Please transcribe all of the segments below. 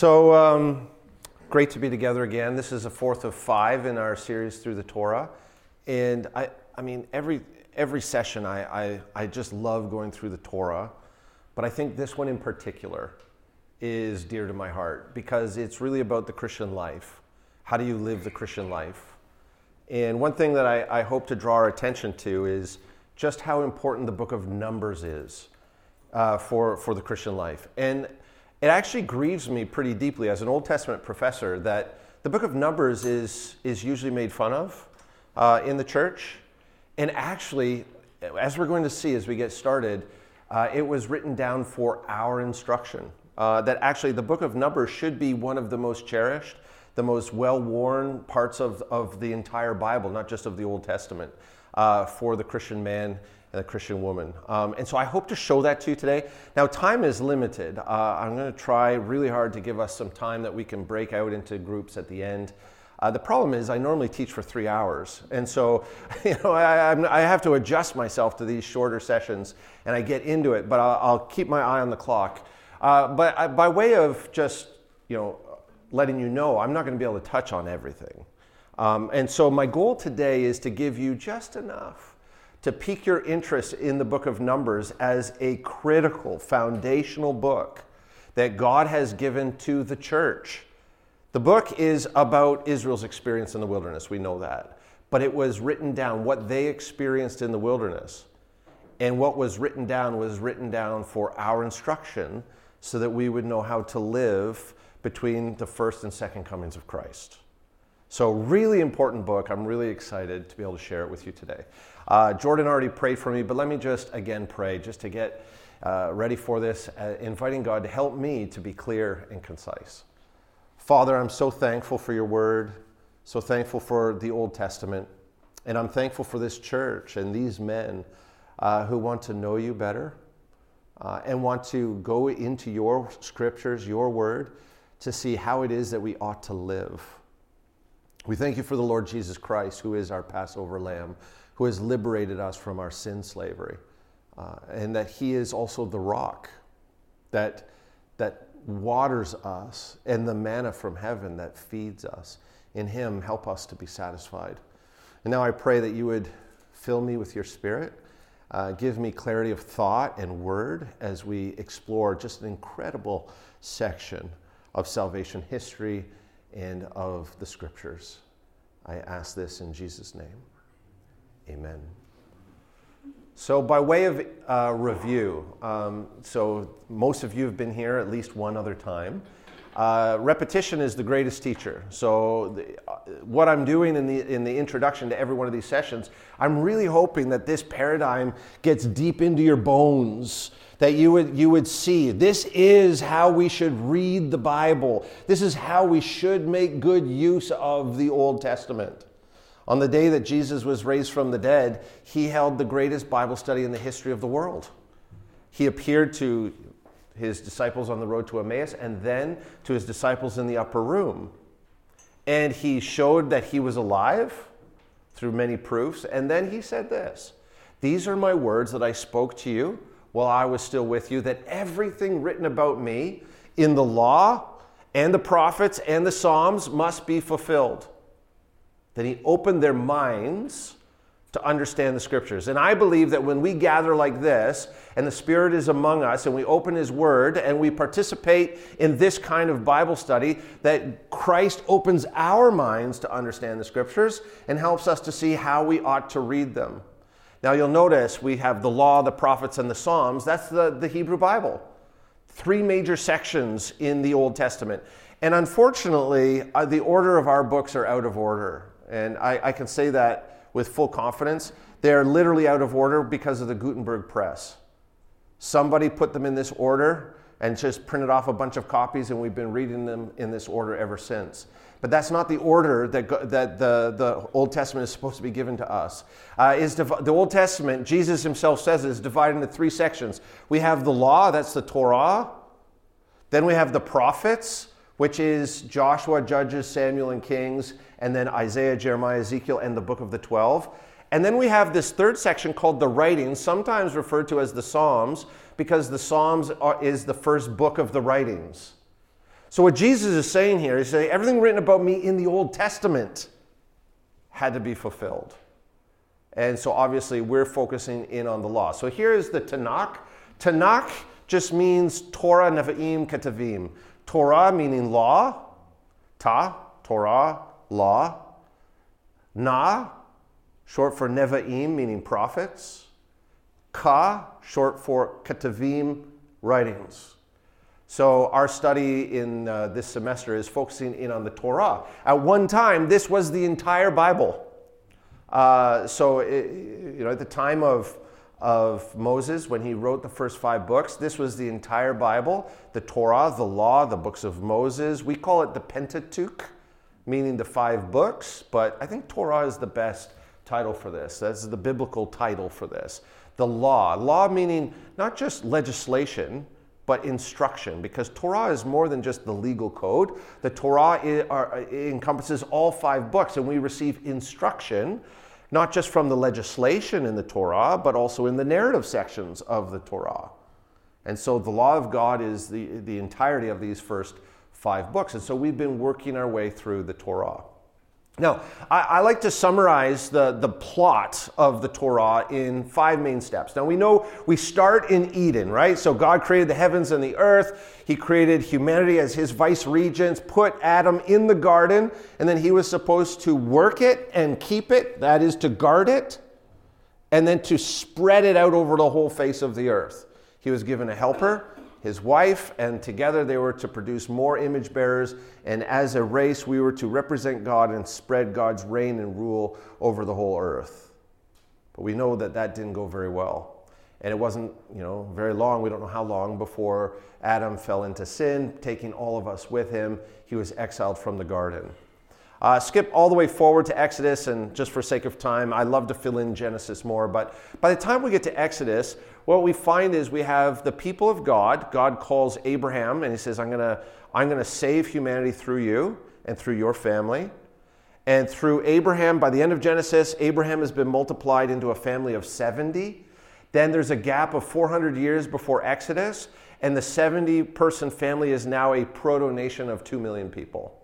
Great to be together again. This is the fourth of 5 in our series through the Torah. And I mean, every session I just love going through the Torah. But I think this one in particular is dear to my heart because it's really about the Christian life. How do you live the Christian life? And one thing that I hope to draw our attention to is just how important the book of Numbers is for the Christian life. And it actually grieves me pretty deeply as an Old Testament professor that the book of Numbers is usually made fun of in the church. And actually, as we're going to see as we get started, it was written down for our instruction. That actually the book of Numbers should be one of the most cherished, the most well-worn parts of the entire Bible, not just of the Old Testament, for the Christian man and the Christian woman. And so I hope to show that to you today. Now, time is limited. I'm going to try really hard to give us some time that we can break out into groups at the end. The problem is I normally teach for 3 hours. And so, I have to adjust myself to these shorter sessions and I get into it, but I'll keep my eye on the clock. But by way of just, letting you know, I'm not going to be able to touch on everything. And so my goal today is to give you just enough to pique your interest in the book of Numbers as a critical, foundational book that God has given to the church. The book is about Israel's experience in the wilderness, we know that. But it was written down, what they experienced in the wilderness. And what was written down for our instruction so that we would know how to live between the first and second comings of Christ. So really important book. I'm really excited to be able to share it with you today. Jordan already prayed for me, but let me just again pray just to get ready for this, inviting God to help me to be clear and concise. Father, I'm so thankful for your word, so thankful for the Old Testament, and I'm thankful for this church and these men who want to know you better and want to go into your scriptures, your word, to see how it is that we ought to live. We thank you for the Lord Jesus Christ, who is our Passover lamb, who has liberated us from our sin slavery, and that he is also the rock that waters us and the manna from heaven that feeds us. In him, help us to be satisfied. And now I pray that you would fill me with your spirit, give me clarity of thought and word as we explore just an incredible section of salvation history and of the scriptures. I ask this in Jesus' name. Amen. So by way of review, so most of you have been here at least one other time. Repetition is the greatest teacher. So what I'm doing in the introduction to every one of these sessions, I'm really hoping that this paradigm gets deep into your bones, that you would see this is how we should read the Bible. This is how we should make good use of the Old Testament. On the day that Jesus was raised from the dead, he held the greatest Bible study in the history of the world. He appeared to his disciples on the road to Emmaus and then to his disciples in the upper room. And he showed that he was alive through many proofs. And then he said this, "These are my words that I spoke to you while I was still with you, that everything written about me in the law and the prophets and the Psalms must be fulfilled." Then he opened their minds to understand the scriptures. And I believe that when we gather like this, and the Spirit is among us, and we open his word, and we participate in this kind of Bible study, that Christ opens our minds to understand the scriptures and helps us to see how we ought to read them. Now you'll notice we have the law, the prophets, and the Psalms. That's the Hebrew Bible. 3 major sections in the Old Testament. And unfortunately, the order of our books are out of order. And I can say that with full confidence. They're literally out of order because of the Gutenberg press. Somebody put them in this order and just printed off a bunch of copies, and we've been reading them in this order ever since. But that's not the order that the Old Testament is supposed to be given to us. The Old Testament, Jesus himself says, is divided into 3 sections. We have the law, that's the Torah. Then we have the prophets, which is Joshua, Judges, Samuel, and Kings, and then Isaiah, Jeremiah, Ezekiel, and the book of the 12. And then we have this third section called the writings, sometimes referred to as the Psalms, because the Psalms is the first book of the writings. So what Jesus is saying here is saying everything written about me in the Old Testament had to be fulfilled. And so obviously we're focusing in on the law. So here is the Tanakh. Tanakh just means Torah, Nevi'im, Ketuvim. Torah meaning law. Torah, law. Na, short for Nevi'im, meaning prophets. Ka, short for Ketuvim, writings. So our study in this semester is focusing in on the Torah. At one time, this was the entire Bible. At the time of Moses, when he wrote the first 5 books, this was the entire Bible, the Torah, the law, the books of Moses. We call it the Pentateuch, meaning the 5 books, but I think Torah is the best title for this. That's the biblical title for this. The law meaning not just legislation, but instruction, because Torah is more than just the legal code. The Torah encompasses all 5 books, and we receive instruction, not just from the legislation in the Torah, but also in the narrative sections of the Torah. And so the law of God is the entirety of these first 5 books. And so we've been working our way through the Torah. Now, I like to summarize the plot of the Torah in 5 main steps. Now, we know we start in Eden, right? So God created the heavens and the earth. He created humanity as his vice regents, put Adam in the garden, and then he was supposed to work it and keep it, that is to guard it, and then to spread it out over the whole face of the earth. He was given a helper, his wife, and together they were to produce more image bearers, and as a race we were to represent God and spread God's reign and rule over the whole earth. But we know that didn't go very well. And it wasn't, very long, we don't know how long, before Adam fell into sin, taking all of us with him. He was exiled from the garden. Skip all the way forward to Exodus, and just for sake of time, I love to fill in Genesis more, but by the time we get to Exodus, what we find is we have the people of God. God calls Abraham, and he says, I'm gonna save humanity through you and through your family. And through Abraham, by the end of Genesis, Abraham has been multiplied into a family of 70. Then there's a gap of 400 years before Exodus, and the 70-person family is now a proto-nation of 2 million people.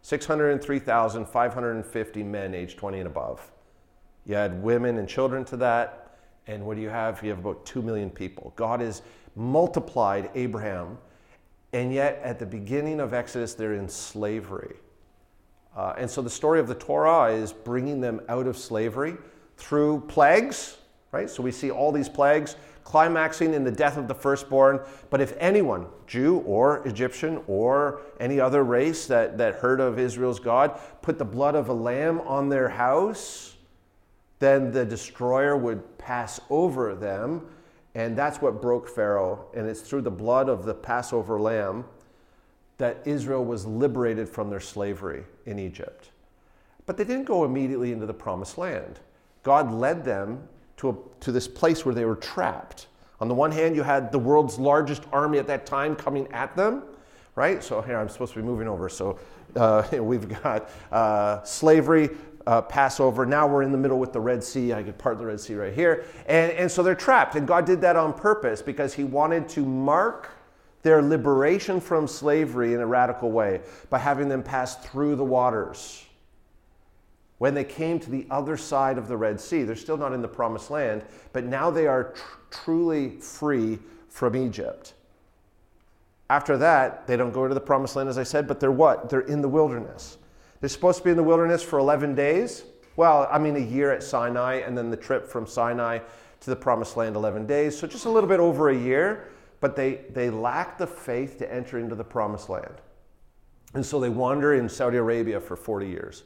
603,550 men aged 20 and above. You add women and children to that, and what do you have? You have about 2 million people. God has multiplied Abraham, and yet at the beginning of Exodus, they're in slavery. And so the story of the Torah is bringing them out of slavery through plagues, right? So we see all these plagues climaxing in the death of the firstborn. But if anyone, Jew or Egyptian or any other race that heard of Israel's God, put the blood of a lamb on their house, then the destroyer would pass over them. And that's what broke Pharaoh. And it's through the blood of the Passover lamb that Israel was liberated from their slavery in Egypt. But they didn't go immediately into the promised land. God led them to this place where they were trapped. On the one hand, you had the world's largest army at that time coming at them, right? So here, I'm supposed to be moving over. So we've got slavery, Passover. Now we're in the middle with the Red Sea. I could part the Red Sea right here. And so they're trapped. And God did that on purpose because he wanted to mark their liberation from slavery in a radical way by having them pass through the waters. When they came to the other side of the Red Sea, they're still not in the promised land, but now they are truly free from Egypt. After that, they don't go to the promised land, as I said, but they're what? They're in the wilderness. They're supposed to be in the wilderness for 11 days. Well, a year at Sinai, and then the trip from Sinai to the promised land, 11 days. So just a little bit over a year, but they lack the faith to enter into the promised land. And so they wander in Saudi Arabia for 40 years.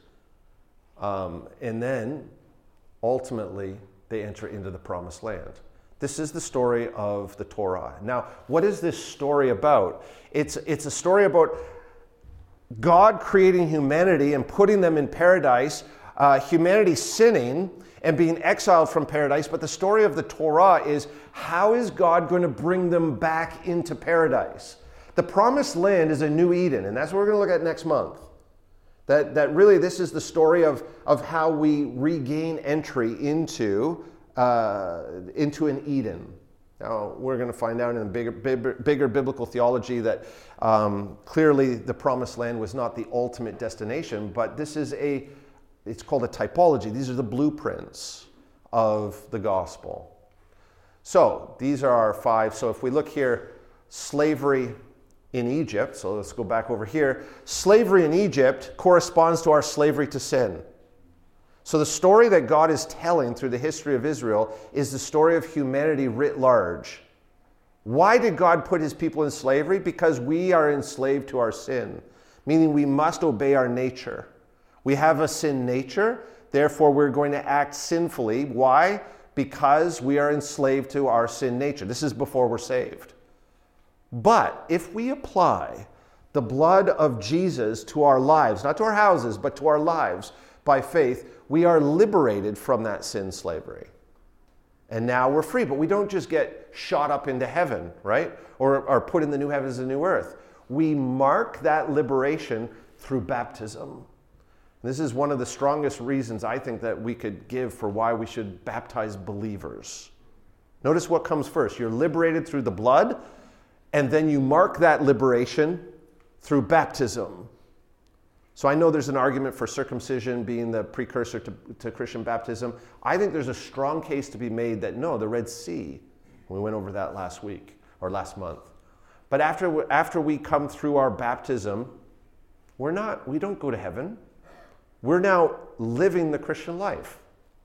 And then, ultimately, they enter into the promised land. This is the story of the Torah. Now, what is this story about? It's a story about God creating humanity and putting them in paradise, humanity sinning and being exiled from paradise. But the story of the Torah is, how is God going to bring them back into paradise? The promised land is a new Eden, and that's what we're going to look at next month. That really this is the story of how we regain entry into an Eden. Now, we're going to find out in a bigger biblical theology that clearly the promised land was not the ultimate destination, but this is it's called a typology. These are the blueprints of the gospel. So these are our 5. So if we look here, slavery in Egypt, so let's go back over here. Slavery in Egypt corresponds to our slavery to sin. So the story that God is telling through the history of Israel is the story of humanity writ large. Why did God put his people in slavery? Because we are enslaved to our sin, meaning we must obey our nature. We have a sin nature, therefore we're going to act sinfully. Why? Because we are enslaved to our sin nature. This is before we're saved. But if we apply the blood of Jesus to our lives, not to our houses, but to our lives by faith, we are liberated from that sin slavery. And now we're free, but we don't just get shot up into heaven, right? Or put in the new heavens and new earth. We mark that liberation through baptism. This is one of the strongest reasons I think that we could give for why we should baptize believers. Notice what comes first. You're liberated through the blood, and then you mark that liberation through baptism. So I know there's an argument for circumcision being the precursor to Christian baptism. I think there's a strong case to be made that no, the Red Sea, we went over that last week or last month. But after we come through our baptism, we don't go to heaven. We're now living the Christian life.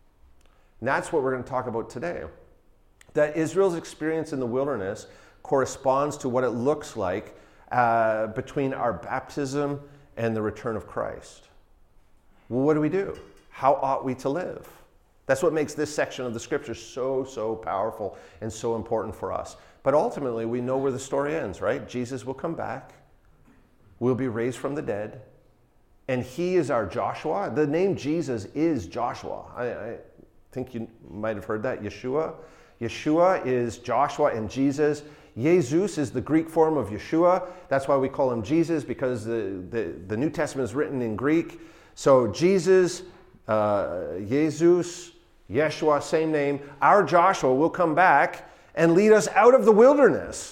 And that's what we're going to talk about today. That Israel's experience in the wilderness corresponds to what it looks like between our baptism and the return of Christ. Well, what do we do? How ought we to live? That's what makes this section of the scripture so powerful and so important for us. But ultimately, we know where the story ends, right? Jesus will come back. We'll be raised from the dead. And he is our Joshua. The name Jesus is Joshua. I think you might have heard that, Yeshua. Yeshua is Joshua and Jesus. Jesus is the Greek form of Yeshua. That's why we call him Jesus, because the New Testament is written in Greek. So Jesus, Jesus, Yeshua, same name. Our Joshua will come back and lead us out of the wilderness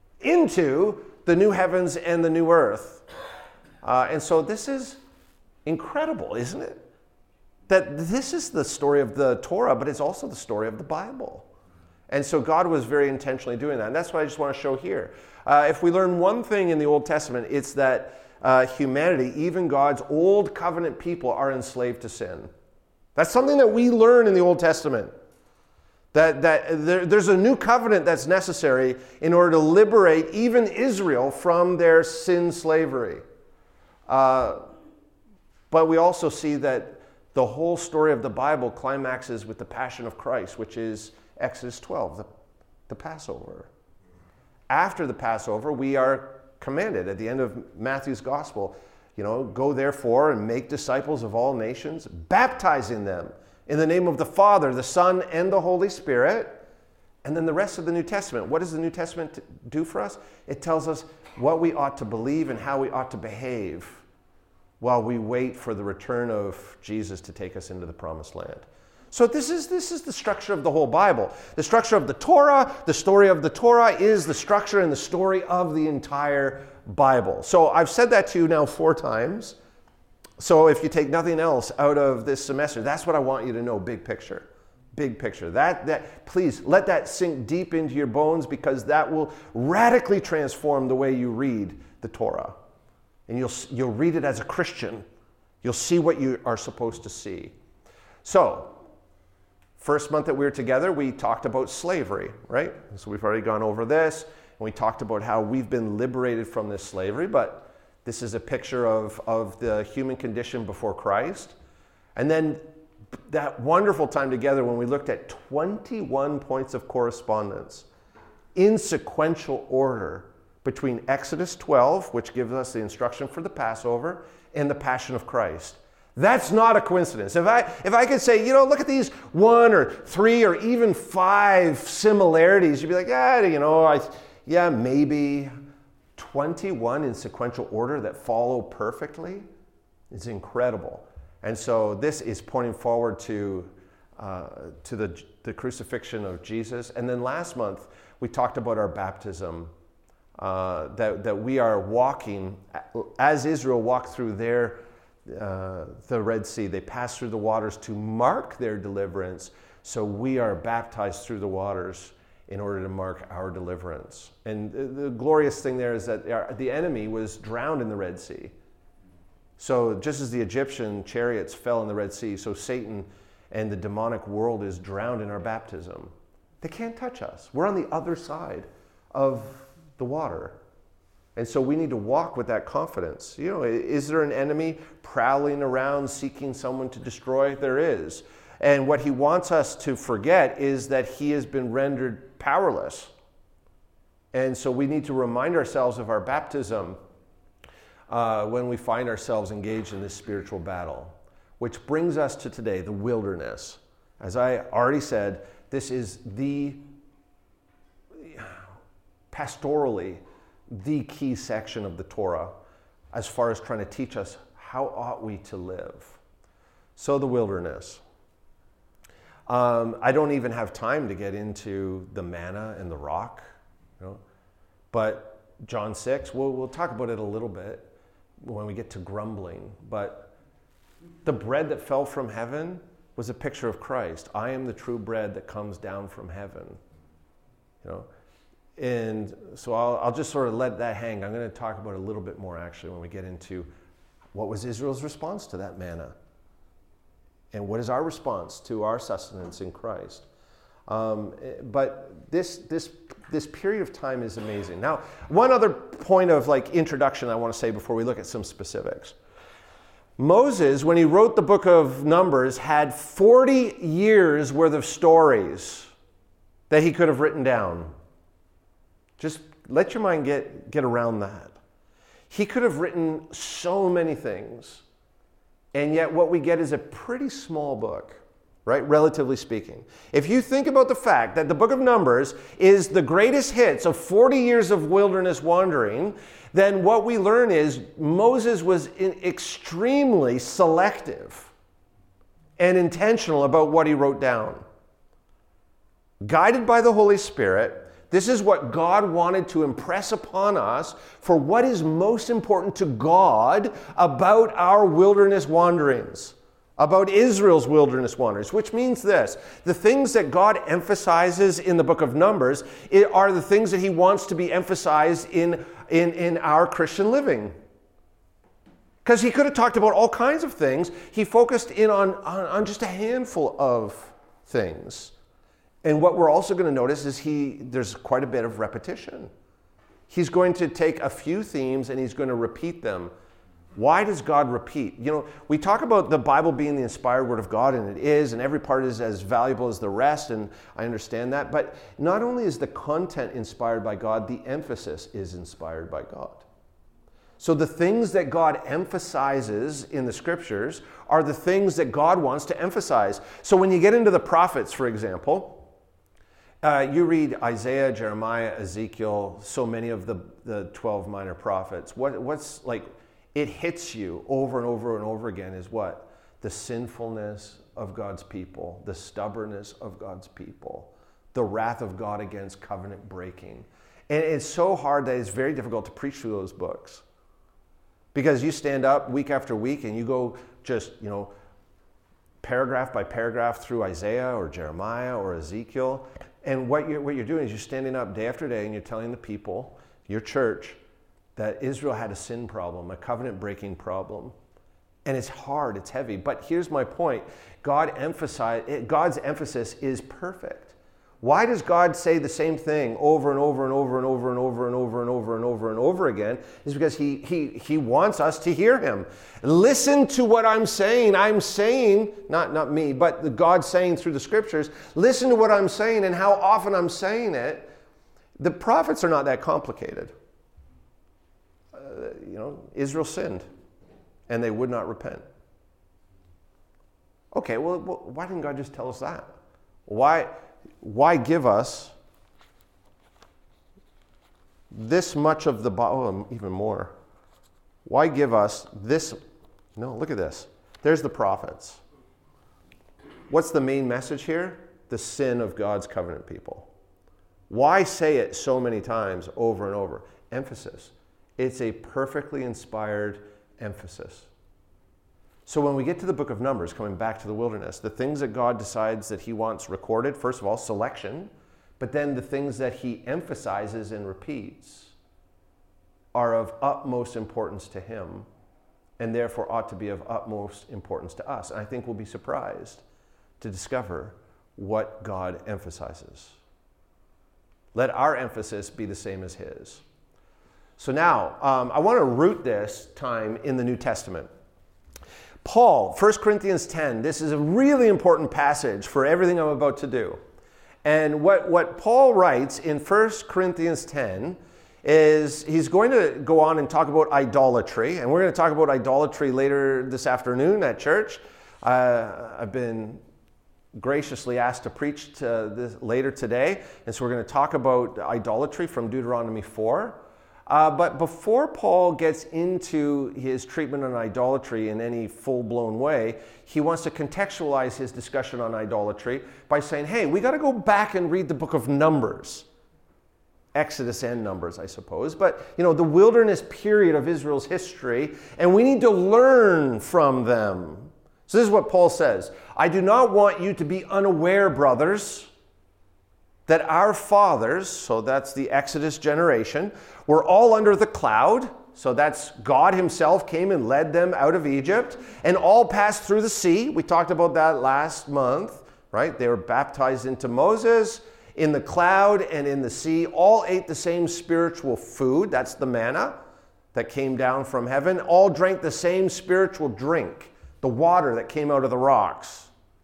into the new heavens and the new earth. And so this is incredible, isn't it? That this is the story of the Torah, but it's also the story of the Bible. And so God was very intentionally doing that. And that's what I just want to show here. If we learn one thing in the Old Testament, it's that humanity, even God's old covenant people, are enslaved to sin. That's something that we learn in the Old Testament. That there's a new covenant that's necessary in order to liberate even Israel from their sin slavery. But we also see that the whole story of the Bible climaxes with the Passion of Christ, which is Exodus 12, the Passover. After the Passover, we are commanded at the end of Matthew's Gospel, go therefore and make disciples of all nations, baptizing them in the name of the Father, the Son, and the Holy Spirit. And then the rest of the New Testament. What does the New Testament do for us? It tells us what we ought to believe and how we ought to behave while we wait for the return of Jesus to take us into the promised land. So this is the structure of the whole Bible. The structure of the Torah, the story of the Torah is the structure and the story of the entire Bible. So I've said that to you now 4 times. So if you take nothing else out of this semester, that's what I want you to know, big picture. Big picture. That please let that sink deep into your bones, because that will radically transform the way you read the Torah. And you'll read it as a Christian. You'll see what you are supposed to see. So, first month that we were together, we talked about slavery, right? So we've already gone over this, and we talked about how we've been liberated from this slavery, but this is a picture of the human condition before Christ. And then that wonderful time together when we looked at 21 points of correspondence in sequential order between Exodus 12, which gives us the instruction for the Passover, and the Passion of Christ. That's not a coincidence. If I could say, look at these 1 or 3 or even 5 similarities, you'd be like, maybe. 21 in sequential order that follow perfectly is incredible. And so this is pointing forward to to the crucifixion of Jesus. And then last month, we talked about our baptism, that we are walking, as Israel walked through the Red Sea. They passed through the waters to mark their deliverance. So we are baptized through the waters in order to mark our deliverance. And the glorious thing there is that the enemy was drowned in the Red Sea. So just as the Egyptian chariots fell in the Red Sea, so Satan and the demonic world is drowned in our baptism. They can't touch us. We're on the other side of the water. And so we need to walk with that confidence. You know, is there an enemy prowling around seeking someone to destroy? There is. And what he wants us to forget is that he has been rendered powerless. And so we need to remind ourselves of our baptism when we find ourselves engaged in this spiritual battle. Which brings us to today, the wilderness. As I already said, this is pastorally, the key section of the Torah as far as trying to teach us how ought we to live. So the wilderness. I don't even have time to get into the manna and the rock, but John 6, we'll talk about it a little bit when we get to grumbling, but the bread that fell from heaven was a picture of Christ. I am the true bread that comes down from heaven. And so I'll just sort of let that hang. I'm going to talk about it a little bit more actually when we get into what was Israel's response to that manna. And what is our response to our sustenance in Christ? But this period of time is amazing. Now, one other point of introduction I want to say before we look at some specifics. Moses, when he wrote the book of Numbers, had 40 years worth of stories that he could have written down. Just let your mind get around that. He could have written so many things. And yet what we get is a pretty small book, right? Relatively speaking. If you think about the fact that the book of Numbers is the greatest hits of 40 years of wilderness wandering, then what we learn is Moses was extremely selective and intentional about what he wrote down. Guided by the Holy Spirit, this is what God wanted to impress upon us for what is most important to God about our wilderness wanderings, about Israel's wilderness wanderings, which means this. The things that God emphasizes in the book of Numbers are the things that he wants to be emphasized in our Christian living. Because he could have talked about all kinds of things. He focused in on just a handful of things. And what we're also going to notice is there's quite a bit of repetition. He's going to take a few themes and he's going to repeat them. Why does God repeat? We talk about the Bible being the inspired word of God, and it is, and every part is as valuable as the rest, and I understand that. But not only is the content inspired by God, the emphasis is inspired by God. So the things that God emphasizes in the scriptures are the things that God wants to emphasize. So when you get into the prophets, for example, you read Isaiah, Jeremiah, Ezekiel, so many of the 12 minor prophets. What's it hits you over and over and over again is what? The sinfulness of God's people, the stubbornness of God's people, the wrath of God against covenant breaking. And it's so hard that it's very difficult to preach through those books. Because you stand up week after week and you go just, paragraph by paragraph through Isaiah or Jeremiah or Ezekiel. And what you're doing is you're standing up day after day and you're telling the people, your church, that Israel had a sin problem, a covenant breaking problem. And it's hard, it's heavy. But here's my point. God's emphasis is perfect. Why does God say the same thing over and over and over and over and over and over and over and over and over again? Is because he wants us to hear him. Listen to what I'm saying. I'm saying, not me, but God saying through the scriptures, listen to what I'm saying and how often I'm saying it. The prophets are not that complicated. Israel sinned and they would not repent. Okay, well, why didn't God just tell us that? Why give us this much of the Bible, even more? Why give us this? No, look at this. There's the prophets. what's the main message here? The sin of God's covenant people. Why say it so many times over and over? Emphasis. It's a perfectly inspired emphasis. So when we get to the book of Numbers, coming back to the wilderness, the things that God decides that he wants recorded, first of all, selection, but then the things that he emphasizes and repeats are of utmost importance to him, and therefore ought to be of utmost importance to us. And I think we'll be surprised to discover what God emphasizes. Let our emphasis be the same as his. So now, I want to root this time in the New Testament. Paul, 1 Corinthians 10, this is a really important passage for everything I'm about to do. And what Paul writes in 1 Corinthians 10 is he's going to go on and talk about idolatry. And we're going to talk about idolatry later this afternoon at church. I've been graciously asked to preach this later today. And so we're going to talk about idolatry from Deuteronomy 4. But before Paul gets into his treatment on idolatry in any full-blown way, he wants to contextualize his discussion on idolatry by saying, hey, we got to go back and read the book of Numbers. Exodus and Numbers, I suppose. But, the wilderness period of Israel's history, and we need to learn from them. So this is what Paul says. I do not want you to be unaware, brothers, that our fathers, so that's the Exodus generation, were all under the cloud. So that's God himself came and led them out of Egypt, and all passed through the sea. We talked about that last month, right? They were baptized into Moses in the cloud and in the sea. All ate the same spiritual food. That's the manna that came down from heaven. All drank the same spiritual drink, the water that came out of the rocks.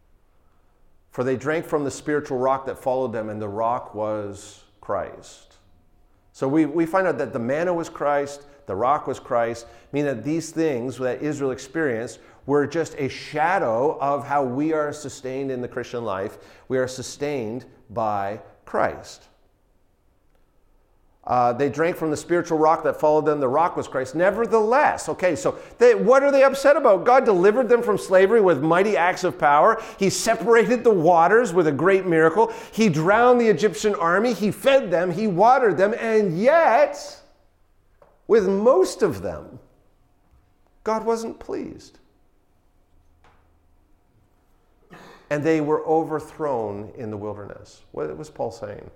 For they drank from the spiritual rock that followed them, and the rock was Christ. So we find out that the manna was Christ, the rock was Christ, meaning that these things that Israel experienced were just a shadow of how we are sustained in the Christian life. We are sustained by Christ. They drank from the spiritual rock that followed them. The rock was Christ. Nevertheless, so what are they upset about? God delivered them from slavery with mighty acts of power. He separated the waters with a great miracle. He drowned the Egyptian army. He fed them. He watered them. And yet, with most of them, God wasn't pleased. And they were overthrown in the wilderness. What was Paul saying?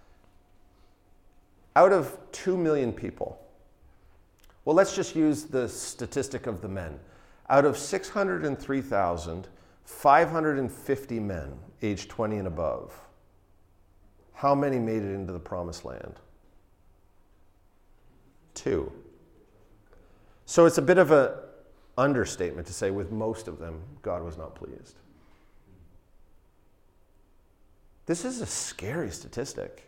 Out of 2 million people, well, let's just use the statistic of the men. Out of 603,550 men aged 20 and above, how many made it into the promised land? 2. So it's a bit of an understatement to say with most of them, God was not pleased. This is a scary statistic.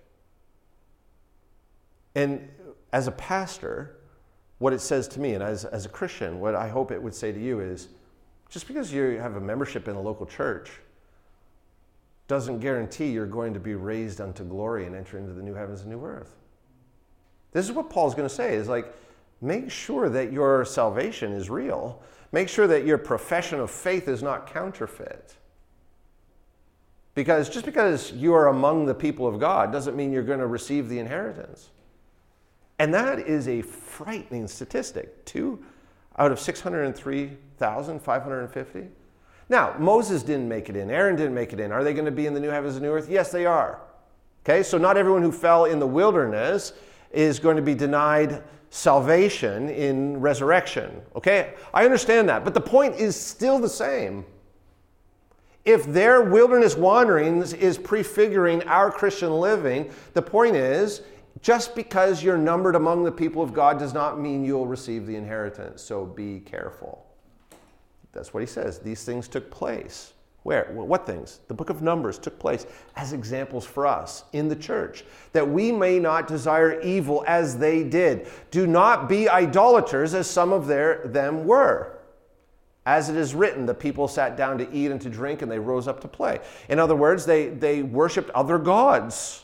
And as a pastor, what it says to me, and as a Christian, what I hope it would say to you is, just because you have a membership in a local church doesn't guarantee you're going to be raised unto glory and enter into the new heavens and new earth. This is what Paul's going to say, is make sure that your salvation is real. Make sure that your profession of faith is not counterfeit. Because just because you are among the people of God doesn't mean you're going to receive the inheritance. And that is a frightening statistic. 2 out of 603,550. Now, Moses didn't make it in. Aaron didn't make it in. Are they going to be in the new heavens and new earth? Yes, they are. Okay, so not everyone who fell in the wilderness is going to be denied salvation in resurrection. Okay, I understand that. But the point is still the same. If their wilderness wanderings is prefiguring our Christian living, the point is, just because you're numbered among the people of God does not mean you'll receive the inheritance. So be careful. That's what he says. These things took place. Where? What things? The book of Numbers took place as examples for us in the church, that we may not desire evil as they did. Do not be idolaters as some of them were. As it is written, the people sat down to eat and to drink, and they rose up to play. In other words, they worshiped other gods.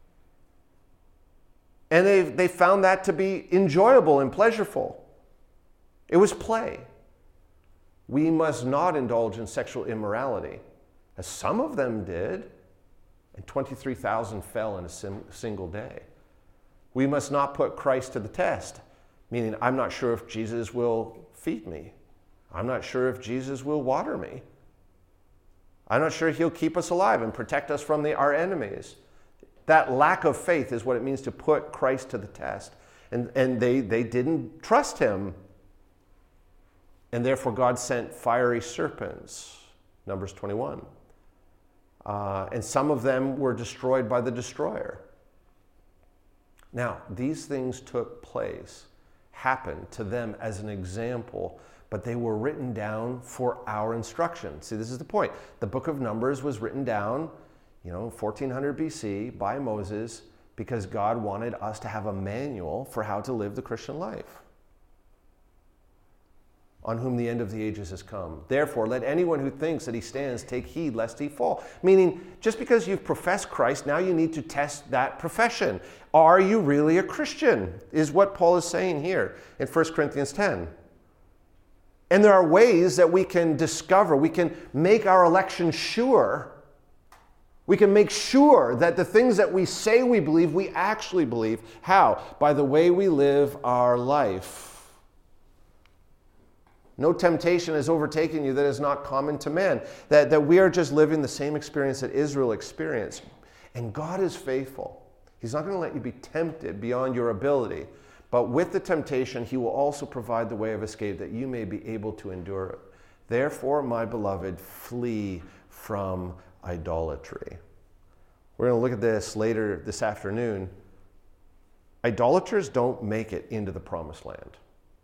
And they found that to be enjoyable and pleasurable. It was play. We must not indulge in sexual immorality. as some of them did, and 23,000 fell in a single day. We must not put Christ to the test, meaning I'm not sure if Jesus will feed me. I'm not sure if Jesus will water me. I'm not sure he'll keep us alive and protect us from our enemies. That lack of faith is what it means to put Christ to the test. And they didn't trust him. And therefore God sent fiery serpents, Numbers 21. And some of them were destroyed by the destroyer. Now, these things took place, happened to them as an example, but they were written down for our instruction. See, this is the point. The book of Numbers was written down, 1400 BC by Moses, because God wanted us to have a manual for how to live the Christian life, on whom the end of the ages has come. Therefore, let anyone who thinks that he stands take heed lest he fall. Meaning, just because you've professed Christ, now you need to test that profession. Are you really a Christian? Is what Paul is saying here in 1 Corinthians 10. And there are ways that we can discover, we can make our election sure. We can make sure that the things that we say we believe, we actually believe. How? By the way we live our life. No temptation has overtaken you that is not common to man. That we are just living the same experience that Israel experienced. And God is faithful. He's not going to let you be tempted beyond your ability. But with the temptation, he will also provide the way of escape that you may be able to endure it. Therefore, my beloved, flee from idolatry. We're going to look at this later this afternoon. Idolaters don't make it into the promised land.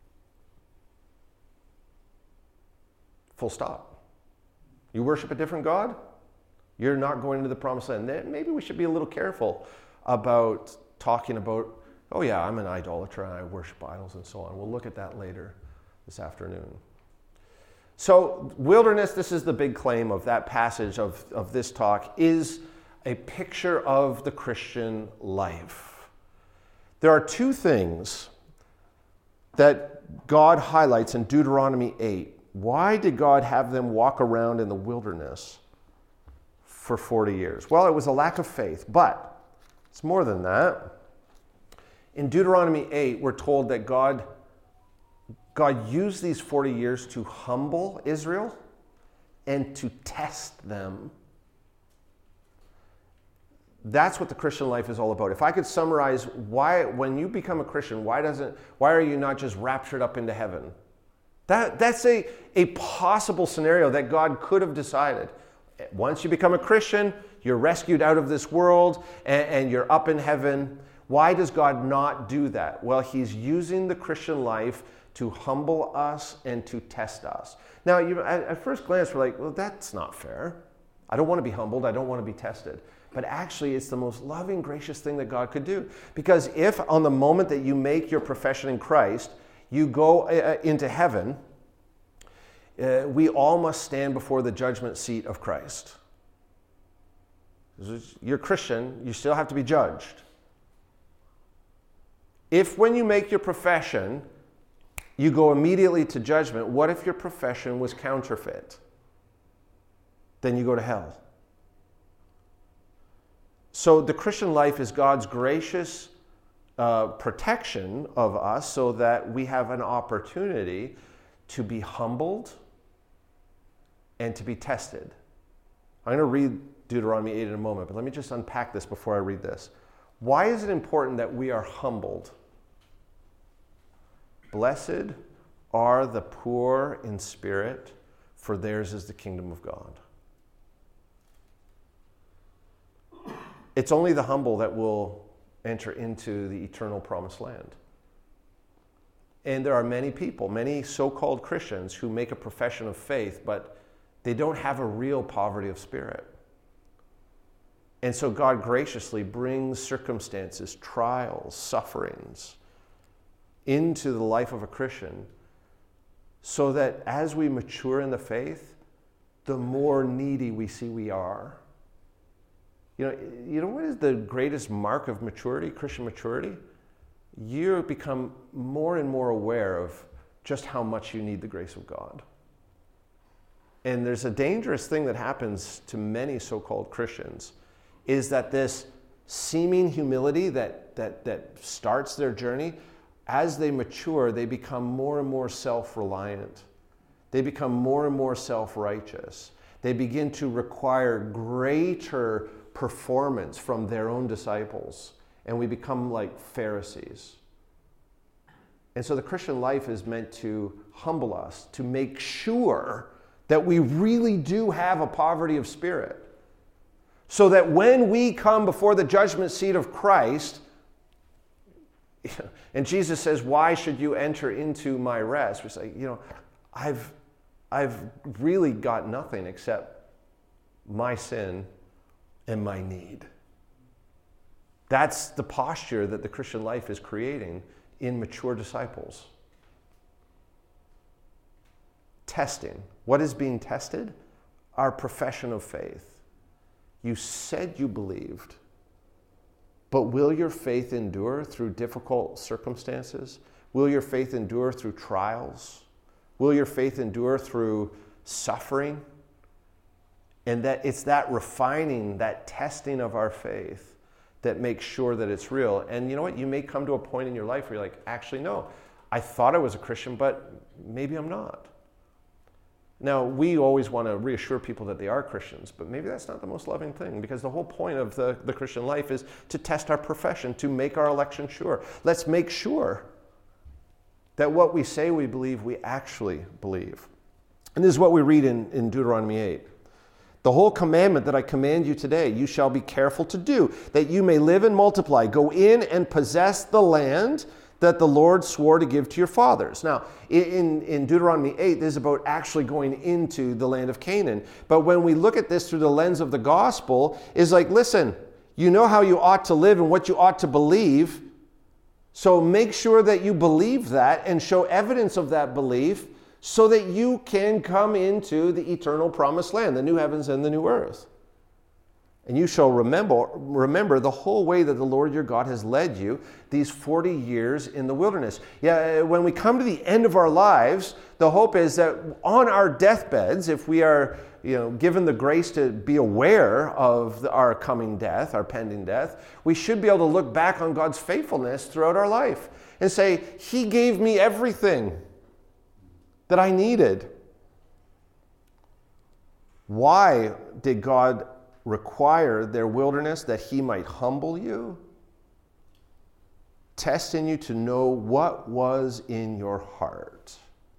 Full stop. You worship a different God, you're not going into the promised land. Maybe we should be a little careful about talking about, oh yeah, I'm an idolater and I worship idols and so on. We'll look at that later this afternoon. So wilderness, this is the big claim of that passage of this talk, is a picture of the Christian life. There are two things that God highlights in Deuteronomy 8. Why did God have them walk around in the wilderness for 40 years? Well, it was a lack of faith, but it's more than that. In Deuteronomy 8, we're told that God used these 40 years to humble Israel and to test them. That's what the Christian life is all about. If I could summarize why, when you become a Christian, why are you not just raptured up into heaven? That's a possible scenario that God could have decided. Once you become a Christian, you're rescued out of this world and you're up in heaven. Why does God not do that? Well, he's using the Christian life to humble us and to test us. Now, at first glance, we're like, well, that's not fair. I don't want to be humbled. I don't want to be tested. But actually, it's the most loving, gracious thing that God could do. Because if on the moment that you make your profession in Christ, you go into heaven, we all must stand before the judgment seat of Christ. You're Christian, you still have to be judged. If when you make your profession, you go immediately to judgment, what if your profession was counterfeit? Then you go to hell. So the Christian life is God's gracious protection of us so that we have an opportunity to be humbled and to be tested. I'm going to read Deuteronomy 8 in a moment, but let me just unpack this before I read this. Why is it important that we are humbled? Blessed are the poor in spirit, for theirs is the kingdom of God. It's only the humble that will enter into the eternal promised land. And there are many people, many so-called Christians, who make a profession of faith, but they don't have a real poverty of spirit. And so God graciously brings circumstances, trials, sufferings into the life of a Christian so that as we mature in the faith, the more needy we see we are. You know what is the greatest mark of maturity, Christian maturity? You become more and more aware of just how much you need the grace of God. And there's a dangerous thing that happens to many so-called Christians, is that this seeming humility that starts their journey, as they mature, they become more and more self-reliant. They become more and more self-righteous. They begin to require greater performance from their own disciples, and we become like Pharisees. And so the Christian life is meant to humble us, to make sure that we really do have a poverty of spirit, so that when we come before the judgment seat of Christ, and Jesus says, why should you enter into my rest? We say, I've really got nothing except my sin and my need. That's the posture that the Christian life is creating in mature disciples. Testing. What is being tested? Our profession of faith. You said you believed, but will your faith endure through difficult circumstances? Will your faith endure through trials? Will your faith endure through suffering? And that it's that refining, that testing of our faith that makes sure that it's real. And you know what? You may come to a point in your life where you're like, actually, no, I thought I was a Christian, but maybe I'm not. Now, we always want to reassure people that they are Christians, but maybe that's not the most loving thing, because the whole point of the Christian life is to test our profession, to make our election sure. Let's make sure that what we say we believe, we actually believe. And this is what we read in Deuteronomy 8. The whole commandment that I command you today, you shall be careful to do, that you may live and multiply. Go in and possess the land that the Lord swore to give to your fathers. Now, in Deuteronomy 8, this is about actually going into the land of Canaan. But when we look at this through the lens of the gospel, it's like, listen, you know how you ought to live and what you ought to believe. So make sure that you believe that and show evidence of that belief so that you can come into the eternal promised land, the new heavens and the new earth. And you shall remember the whole way that the Lord your God has led you these 40 years in the wilderness. Yeah, when we come to the end of our lives, the hope is that on our deathbeds, if we are given the grace to be aware of our coming death, our pending death, we should be able to look back on God's faithfulness throughout our life and say, He gave me everything that I needed. Why did God require their wilderness? That He might humble you, test in you to know what was in your heart.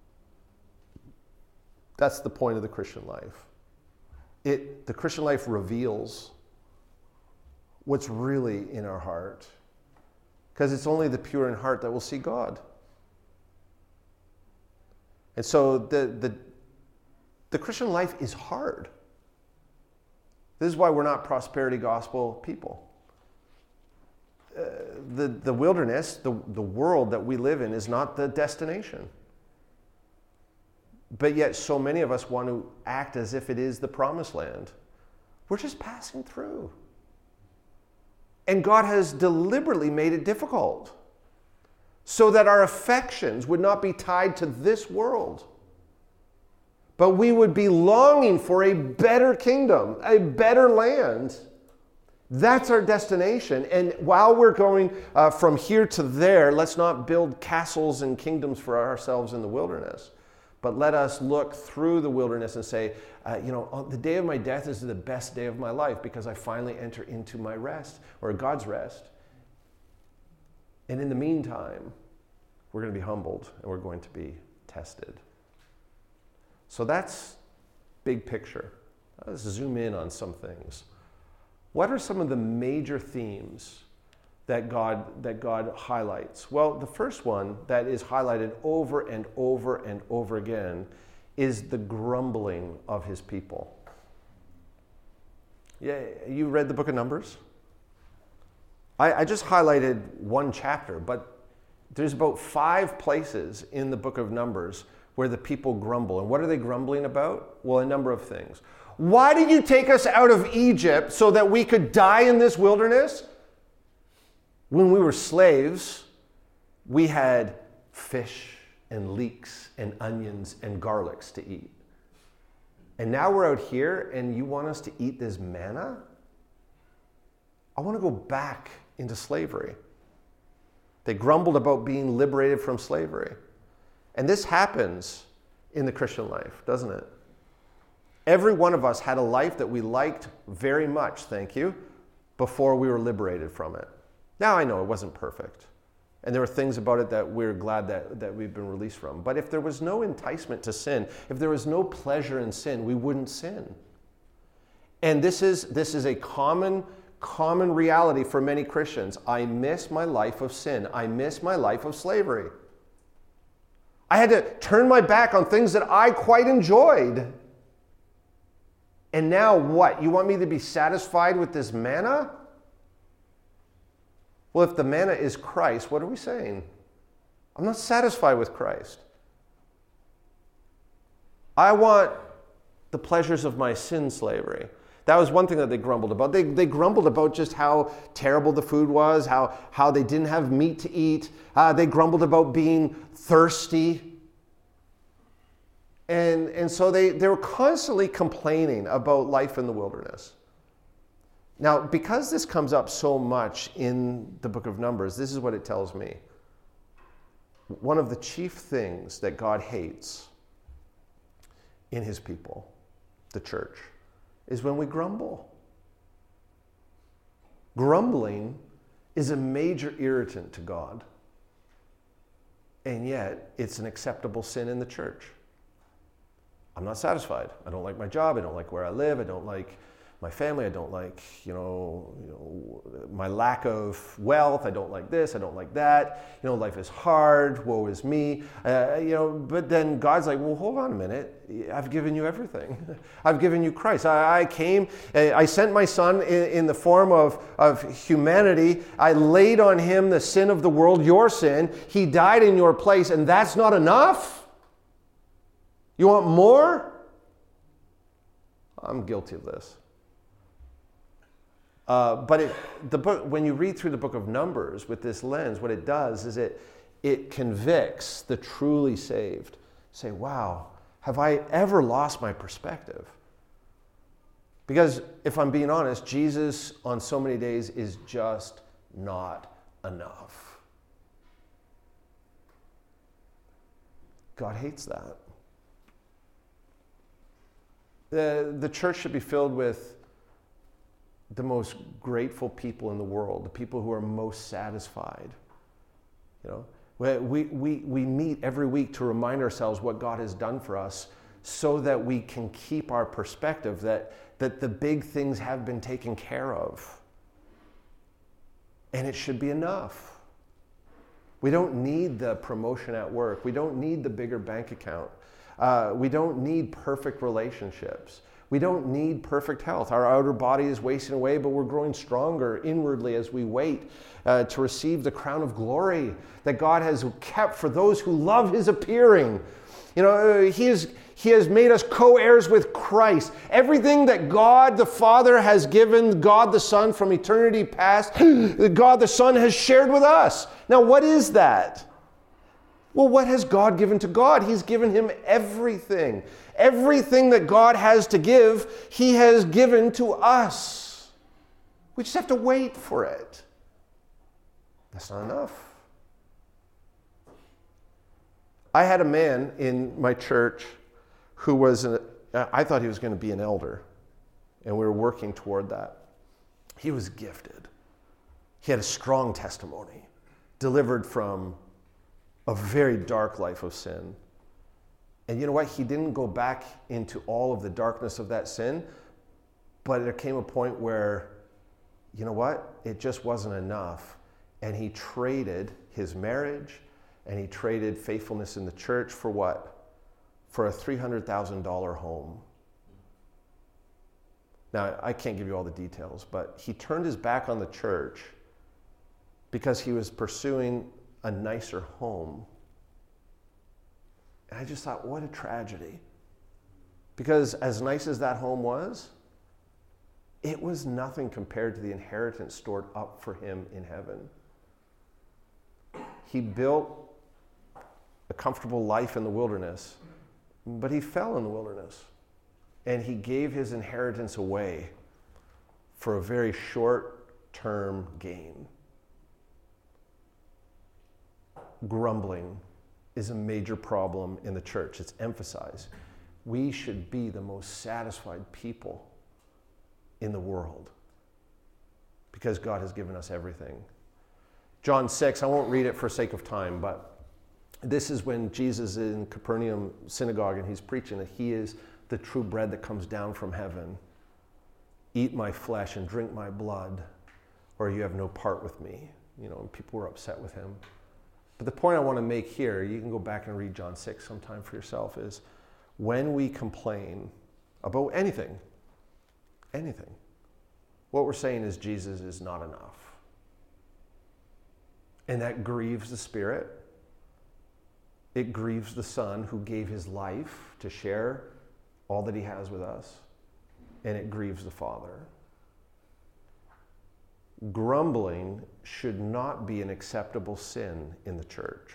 That's the point of the Christian life. The Christian life reveals what's really in our heart, because it's only the pure in heart that will see God. And so the Christian life is hard. This is why we're not prosperity gospel people. The wilderness, the world that we live in, is not the destination. But yet so many of us want to act as if it is the promised land. We're just passing through. And God has deliberately made it difficult so that our affections would not be tied to this world, but we would be longing for a better kingdom, a better land. That's our destination. And while we're going from here to there, let's not build castles and kingdoms for ourselves in the wilderness, but let us look through the wilderness and say, the day of my death is the best day of my life because I finally enter into my rest, or God's rest. And in the meantime, we're going to be humbled and we're going to be tested. So that's big picture. Let's zoom in on some things. What are some of the major themes that God highlights? Well, the first one that is highlighted over and over and over again is the grumbling of His people. Yeah, you read the book of Numbers? I just highlighted one chapter, but there's about 5 places in the book of Numbers where the people grumble. And what are they grumbling about? Well, a number of things. Why did you take us out of Egypt so that we could die in this wilderness? When we were slaves, we had fish and leeks and onions and garlics to eat. And now we're out here and you want us to eat this manna? I want to go back into slavery. They grumbled about being liberated from slavery. And this happens in the Christian life, doesn't it? Every one of us had a life that we liked very much, thank you, before we were liberated from it. Now I know it wasn't perfect. And there were things about it that we're glad that we've been released from. But if there was no enticement to sin, if there was no pleasure in sin, we wouldn't sin. And this is a common reality for many Christians. I miss my life of sin. I miss my life of slavery. I had to turn my back on things that I quite enjoyed. And now what? You want me to be satisfied with this manna? Well, if the manna is Christ, what are we saying? I'm not satisfied with Christ. I want the pleasures of my sin slavery. That was one thing that they grumbled about. They grumbled about just how terrible the food was, how they didn't have meat to eat. They grumbled about being thirsty. And so they were constantly complaining about life in the wilderness. Now, because this comes up so much in the book of Numbers, this is what it tells me. One of the chief things that God hates in his people, the church, is when we grumble. Grumbling is a major irritant to God, and yet it's an acceptable sin in the church. I'm not satisfied. I don't like my job. I don't like where I live. I don't like my family. I don't like, my lack of wealth. I don't like this. I don't like that. Life is hard. Woe is me. But then God's like, well, hold on a minute. I've given you everything. I've given you Christ. I came. I sent my son in the form of humanity. I laid on him the sin of the world, your sin. He died in your place, and that's not enough? You want more? I'm guilty of this. But the book, when you read through the book of Numbers with this lens, what it does is it convicts the truly saved. Say, wow, have I ever lost my perspective? Because if I'm being honest, Jesus on so many days is just not enough. God hates that. The church should be filled with the most grateful people in the world, the people who are most satisfied. We meet every week to remind ourselves what God has done for us so that we can keep our perspective that the big things have been taken care of. And it should be enough. We don't need the promotion at work. We don't need the bigger bank account. We don't need perfect relationships. We don't need perfect health. Our outer body is wasting away, but we're growing stronger inwardly as we wait to receive the crown of glory that God has kept for those who love his appearing. He has made us co-heirs with Christ. Everything that God the Father has given God the Son from eternity past, God the Son has shared with us. Now, what is that? Well, what has God given to God? He's given him everything. Everything that God has to give, he has given to us. We just have to wait for it. That's not enough. I had a man in my church who I thought he was going to be an elder, and we were working toward that. He was gifted. He had a strong testimony, delivered from a very dark life of sin. And you know what? He didn't go back into all of the darkness of that sin, but there came a point where, you know what? It just wasn't enough. And he traded his marriage and he traded faithfulness in the church for what? For a $300,000 home. Now, I can't give you all the details, but he turned his back on the church because he was pursuing a nicer home. And I just thought, what a tragedy. Because as nice as that home was, it was nothing compared to the inheritance stored up for him in heaven. He built a comfortable life in the wilderness, but he fell in the wilderness. and he gave his inheritance away for a very short-term gain. Grumbling is a major problem in the church. It's emphasized. We should be the most satisfied people in the world because God has given us everything. John 6, I won't read it for sake of time, but this is when Jesus is in Capernaum synagogue and he's preaching that he is the true bread that comes down from heaven. Eat my flesh and drink my blood, or you have no part with me. And people were upset with him. But the point I want to make here, you can go back and read John 6 sometime for yourself, is when we complain about anything, what we're saying is Jesus is not enough. And that grieves the Spirit. It grieves the Son who gave his life to share all that he has with us. And it grieves the Father. Grumbling should not be an acceptable sin in the church.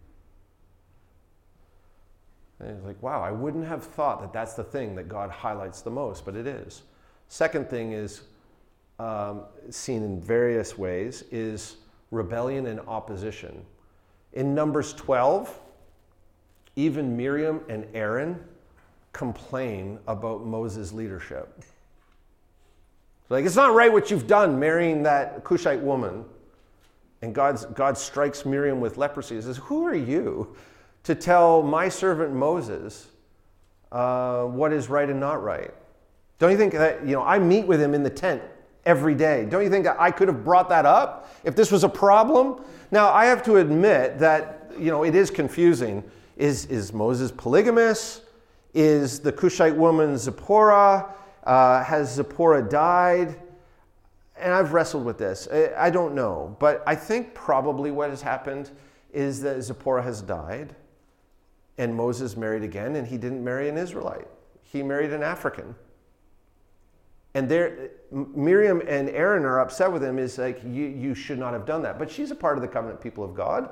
And it's like, wow, I wouldn't have thought that that's the thing that God highlights the most, but it is. Second thing is seen in various ways is rebellion and opposition. In Numbers 12, even Miriam and Aaron complain about Moses' leadership. Like, it's not right what you've done marrying that Cushite woman. And God strikes Miriam with leprosy. He says, who are you to tell my servant Moses what is right and not right? Don't you think that, I meet with him in the tent every day. Don't you think that I could have brought that up if this was a problem? Now, I have to admit that, it is confusing. Is Moses polygamous? Is the Cushite woman Zipporah? Has Zipporah died? And I've wrestled with this. I don't know. But I think probably what has happened is that Zipporah has died and Moses married again, and he didn't marry an Israelite. He married an African. And Miriam and Aaron are upset with him. Is like, you should not have done that. But she's a part of the covenant people of God.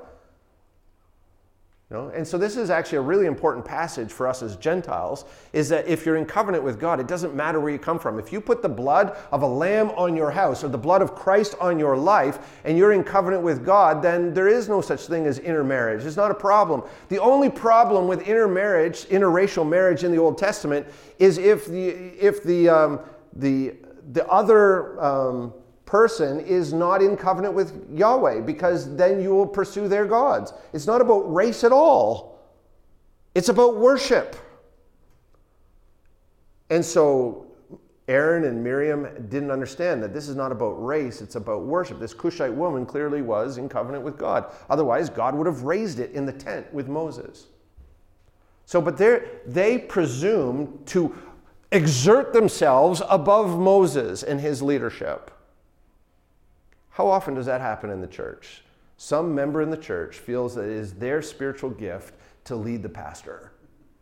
And so this is actually a really important passage for us as Gentiles, is that if you're in covenant with God, it doesn't matter where you come from. If you put the blood of a lamb on your house or the blood of Christ on your life and you're in covenant with God, then there is no such thing as intermarriage. It's not a problem. The only problem with intermarriage, interracial marriage in the Old Testament, is if the other person is not in covenant with Yahweh, because then you will pursue their gods. It's not about race at all. It's about worship. And so Aaron and Miriam didn't understand that this is not about race, it's about worship. This Cushite woman clearly was in covenant with God. Otherwise, God would have raised it in the tent with Moses. So, but they presumed to exert themselves above Moses and his leadership. How often does that happen in the church? Some member in the church feels that it is their spiritual gift to lead the pastor.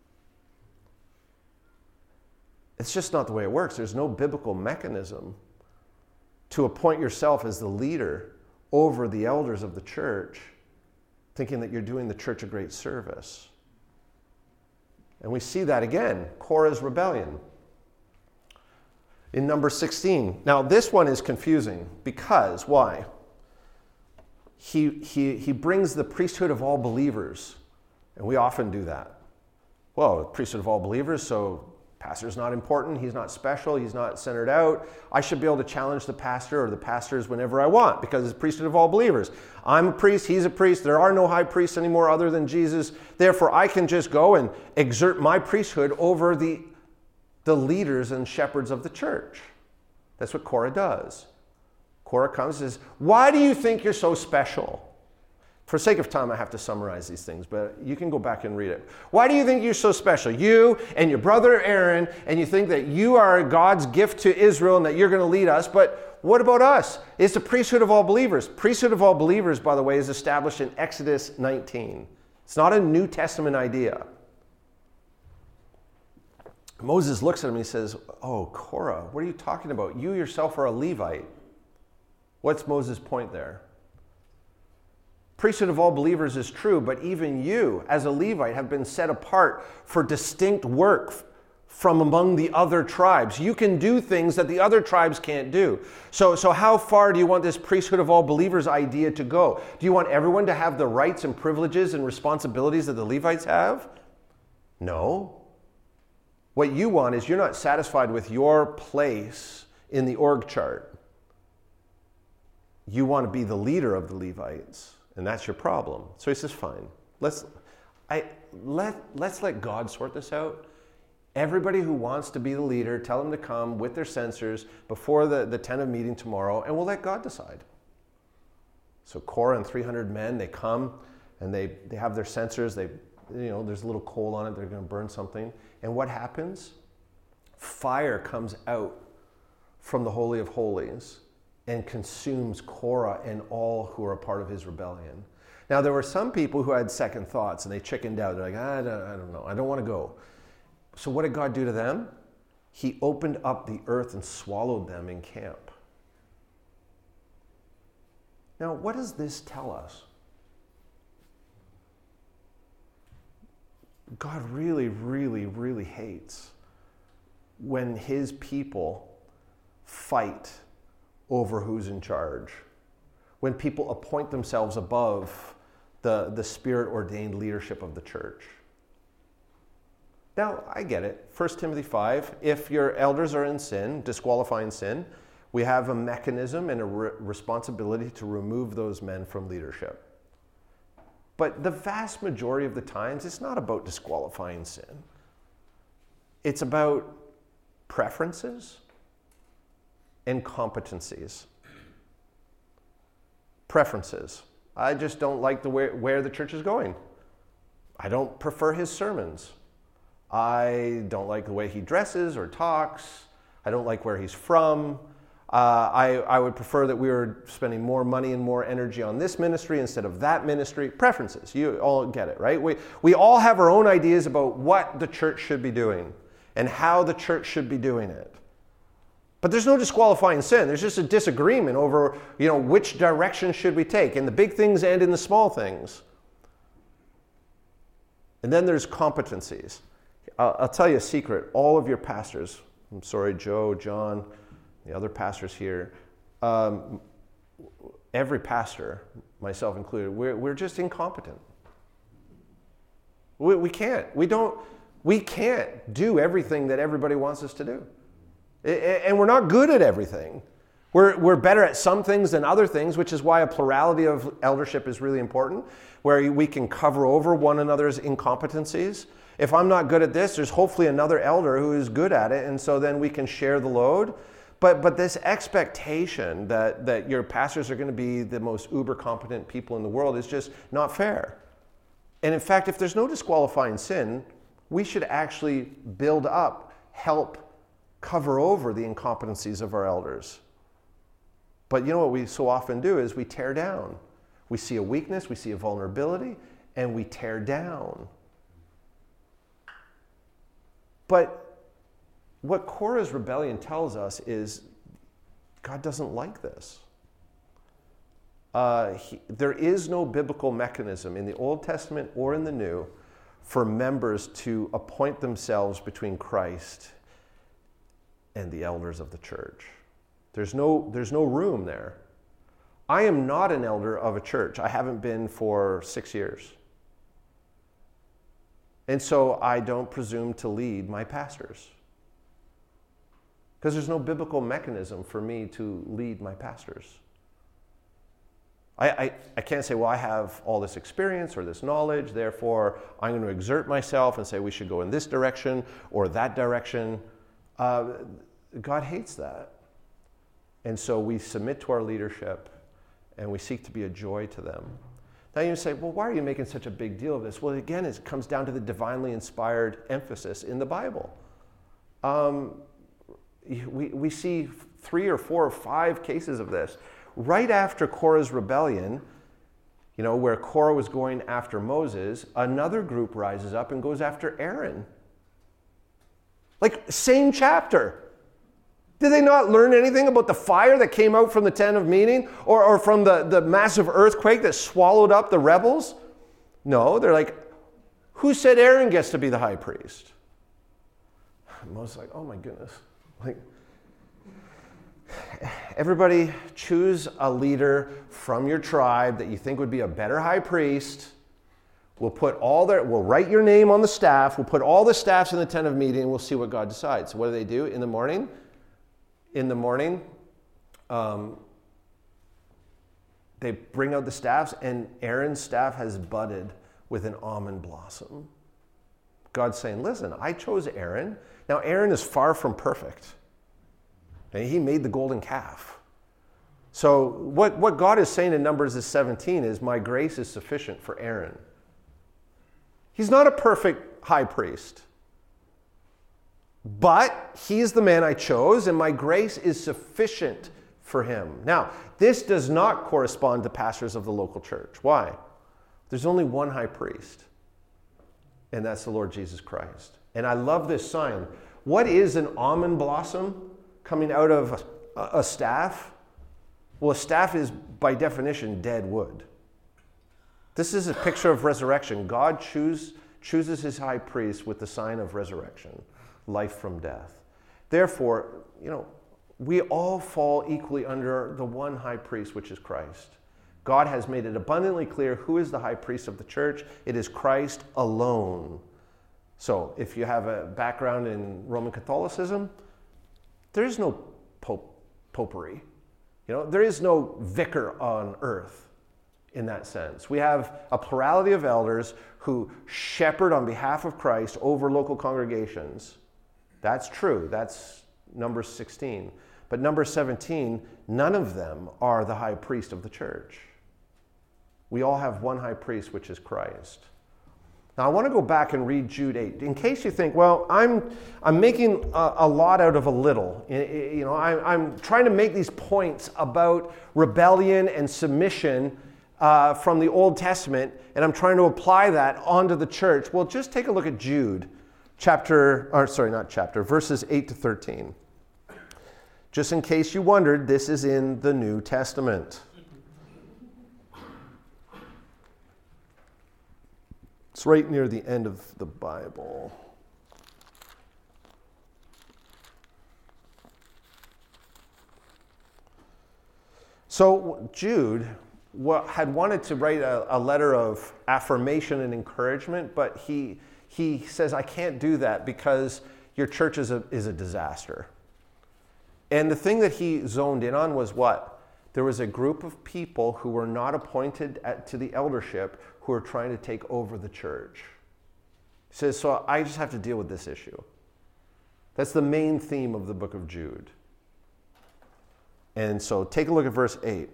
It's just not the way it works. There's no biblical mechanism to appoint yourself as the leader over the elders of the church, thinking that you're doing the church a great service. And we see that again, Korah's rebellion. In number 16. Now, this one is confusing because, why? He brings the priesthood of all believers, and we often do that. Well, priesthood of all believers, so pastor's not important, he's not special, he's not centered out. I should be able to challenge the pastor or the pastors whenever I want because it's priesthood of all believers. I'm a priest, he's a priest, there are no high priests anymore other than Jesus. Therefore, I can just go and exert my priesthood over the leaders and shepherds of the church. That's what Korah does. Korah comes and says, why do you think you're so special? For sake of time, I have to summarize these things, but you can go back and read it. Why do you think you're so special? You and your brother Aaron, and you think that you are God's gift to Israel and that you're going to lead us, but what about us? It's the priesthood of all believers. Priesthood of all believers, by the way, is established in Exodus 19. It's not a New Testament idea. Moses looks at him and he says, oh, Korah, what are you talking about? You yourself are a Levite. What's Moses' point there? Priesthood of all believers is true, but even you, as a Levite, have been set apart for distinct work from among the other tribes. You can do things that the other tribes can't do. So how far do you want this priesthood of all believers idea to go? Do you want everyone to have the rights and privileges and responsibilities that the Levites have? No. What you want is you're not satisfied with your place in the org chart. You want to be the leader of the Levites, and that's your problem. So he says, fine, let's let God sort this out. Everybody who wants to be the leader, tell them to come with their censers before the tent of meeting tomorrow, and we'll let God decide. So Korah and 300 men, they come, and they have their censers. There's a little coal on it. They're going to burn something. And what happens? Fire comes out from the Holy of Holies and consumes Korah and all who are a part of his rebellion. Now, there were some people who had second thoughts, and they chickened out. They're like, I don't know. I don't want to go. So what did God do to them? He opened up the earth and swallowed them in camp. Now, what does this tell us? God really, really, really hates when his people fight over who's in charge. When people appoint themselves above the spirit-ordained leadership of the church. Now, I get it. 1 Timothy 5, if your elders are in sin, disqualifying sin, we have a mechanism and a responsibility to remove those men from leadership. But the vast majority of the times, it's not about disqualifying sin. It's about preferences and competencies. Preferences. I just don't like where the church is going. I don't prefer his sermons. I don't like the way he dresses or talks. I don't like where he's from. I would prefer that we were spending more money and more energy on this ministry instead of that ministry. Preferences. You all get it, right? We all have our own ideas about what the church should be doing and how the church should be doing it. But there's no disqualifying sin. There's just a disagreement over, which direction should we take in the big things and in the small things. And then there's competencies. I'll tell you a secret. All of your pastors, I'm sorry, Joe, John, the other pastors here, every pastor, myself included, we're just incompetent. We can't. We can't do everything that everybody wants us to do. And we're not good at everything. We're better at some things than other things, which is why a plurality of eldership is really important, where we can cover over one another's incompetencies. If I'm not good at this, there's hopefully another elder who is good at it, and so then we can share the load. But this expectation that your pastors are going to be the most uber competent people in the world is just not fair. And in fact, if there's no disqualifying sin, we should actually build up, help cover over the incompetencies of our elders. But what we so often do is we tear down. We see a weakness, we see a vulnerability, and we tear down. But what Korah's rebellion tells us is God doesn't like this. There is no biblical mechanism in the Old Testament or in the New for members to appoint themselves between Christ and the elders of the church. There's no room there. I am not an elder of a church. I haven't been for 6 years. And so I don't presume to lead my pastors. Because there's no biblical mechanism for me to lead my pastors. I can't say, well, I have all this experience or this knowledge, therefore I'm going to exert myself and say we should go in this direction or that direction. God hates that. And so we submit to our leadership and we seek to be a joy to them. Now you say, well, why are you making such a big deal of this? Well, again, it comes down to the divinely inspired emphasis in the Bible. We see 3 or 4 or 5 cases of this. Right after Korah's rebellion, where Korah was going after Moses, another group rises up and goes after Aaron. Like, same chapter. Did they not learn anything about the fire that came out from the tent of meeting or from the massive earthquake that swallowed up the rebels? No, they're like, who said Aaron gets to be the high priest? Moses like, oh my goodness. Like, everybody choose a leader from your tribe that you think would be a better high priest. We'll write your name on the staff. We'll put all the staffs in the tent of meeting, and we'll see what God decides. So what do? In the morning, they bring out the staffs, and Aaron's staff has budded with an almond blossom. God's saying, listen, I chose Aaron. Now, Aaron is far from perfect. And he made the golden calf. So what God is saying in Numbers 17 is, my grace is sufficient for Aaron. He's not a perfect high priest. But he's the man I chose, and my grace is sufficient for him. Now, this does not correspond to pastors of the local church. Why? There's only one high priest, and that's the Lord Jesus Christ. And I love this sign. What is an almond blossom coming out of a staff? Well, a staff is, by definition, dead wood. This is a picture of resurrection. God chooses his high priest with the sign of resurrection, life from death. Therefore, we all fall equally under the one high priest, which is Christ. God has made it abundantly clear who is the high priest of the church. It is Christ alone. So if you have a background in Roman Catholicism, there is no popery. There is no vicar on earth in that sense. We have a plurality of elders who shepherd on behalf of Christ over local congregations. That's true. That's Numbers 16. But Numbers 17, none of them are the high priest of the church. We all have one high priest, which is Christ. Now, I want to go back and read Jude 8. In case you think, well, I'm making a lot out of a little. I'm trying to make these points about rebellion and submission from the Old Testament, and I'm trying to apply that onto the church. Well, just take a look at Jude, verses 8 to 13. Just in case you wondered, this is in the New Testament. It's right near the end of the Bible. So Jude had wanted to write a letter of affirmation and encouragement, but he says, I can't do that because your church is a disaster. And the thing that he zoned in on was what? There was a group of people who were not appointed to the eldership who are trying to take over the church. He says, so I just have to deal with this issue. That's the main theme of the book of Jude. And so take a look at verse 8.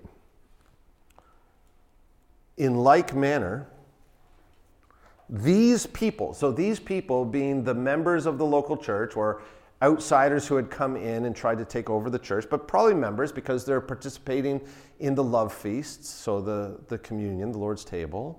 In like manner, these people being the members of the local church or outsiders who had come in and tried to take over the church, but probably members because they're participating in the love feasts, so the communion, the Lord's table.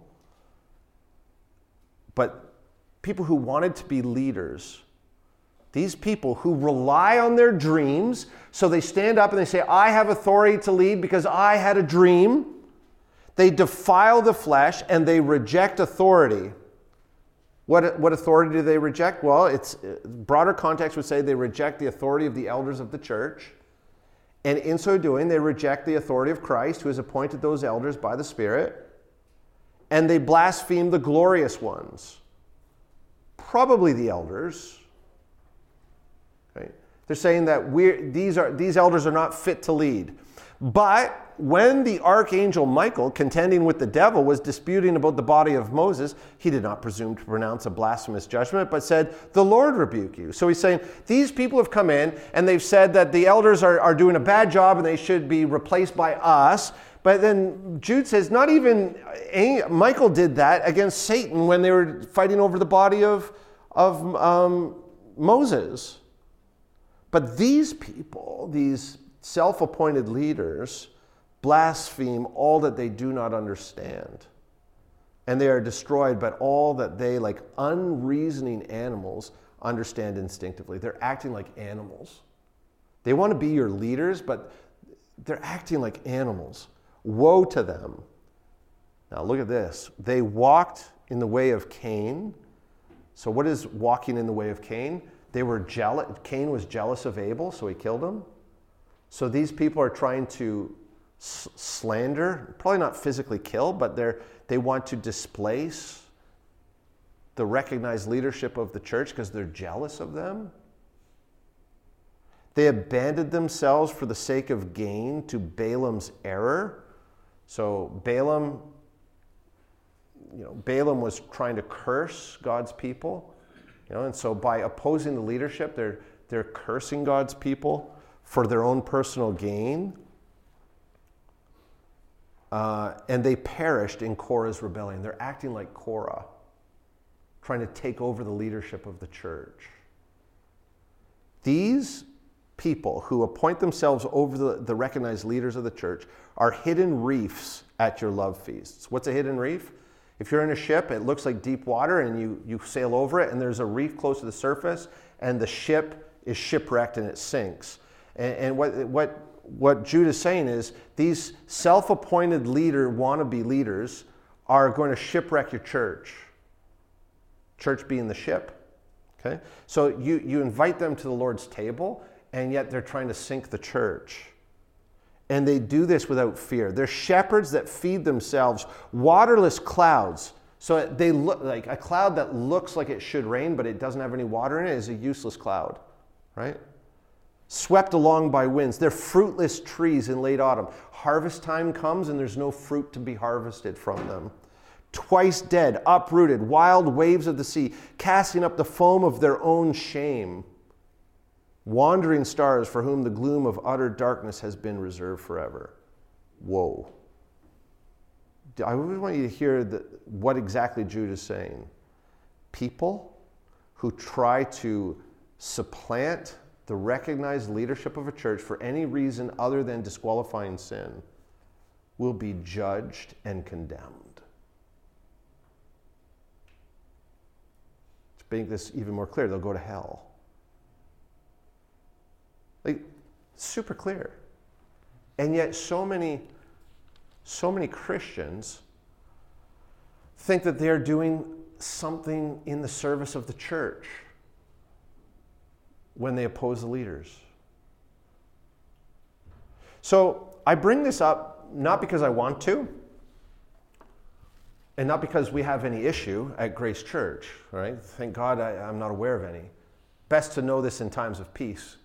But people who wanted to be leaders, these people who rely on their dreams, so they stand up and they say, I have authority to lead because I had a dream. They defile the flesh and they reject authority. What authority do they reject? Well, it's broader context would say they reject the authority of the elders of the church. And in so doing, they reject the authority of Christ, who has appointed those elders by the Spirit. And they blaspheme the glorious ones. Probably the elders. Right? They're saying that these elders are not fit to lead. But when the archangel Michael, contending with the devil, was disputing about the body of Moses, he did not presume to pronounce a blasphemous judgment, but said, the Lord rebuke you. So he's saying, these people have come in and they've said that the elders are doing a bad job and they should be replaced by us. But then Jude says, not even Michael did that against Satan when they were fighting over the body of Moses. But these people, these self-appointed leaders, blaspheme all that they do not understand. And they are destroyed by all that they, like unreasoning animals, understand instinctively. They're acting like animals. They want to be your leaders, but they're acting like animals. Woe to them. Now look at this. They walked in the way of Cain. So what is walking in the way of Cain? They were jealous. Cain was jealous of Abel, so he killed him. So these people are trying to slander, probably not physically kill, but they want to displace the recognized leadership of the church because they're jealous of them. They abandoned themselves for the sake of gain to Balaam's error. So Balaam was trying to curse God's people, and so by opposing the leadership, they're cursing God's people for their own personal gain. And they perished in Korah's rebellion. They're acting like Korah, trying to take over the leadership of the church. These people who appoint themselves over the recognized leaders of the church are hidden reefs at your love feasts. What's a hidden reef? If you're in a ship, it looks like deep water, and you sail over it, and there's a reef close to the surface, and the ship is shipwrecked and it sinks. And what Jude is saying is these self-appointed wannabe leaders are going to shipwreck your church. Church being the ship. Okay? So you invite them to the Lord's table, and yet they're trying to sink the church. And they do this without fear. They're shepherds that feed themselves waterless clouds. So they look like a cloud that looks like it should rain, but it doesn't have any water in it is a useless cloud, right? Swept along by winds. They're fruitless trees in late autumn. Harvest time comes and there's no fruit to be harvested from them. Twice dead, uprooted, wild waves of the sea, casting up the foam of their own shame. Wandering stars for whom the gloom of utter darkness has been reserved forever. Whoa. I really want you to hear what exactly Jude is saying. People who try to supplant the recognized leadership of a church for any reason other than disqualifying sin will be judged and condemned. To make this even more clear, they'll go to hell. Like, super clear. And yet so many Christians think that they're doing something in the service of the church when they oppose the leaders. So I bring this up not because I want to, and not because we have any issue at Grace Church, right? Thank God I'm not aware of any. Best to know this in times of peace.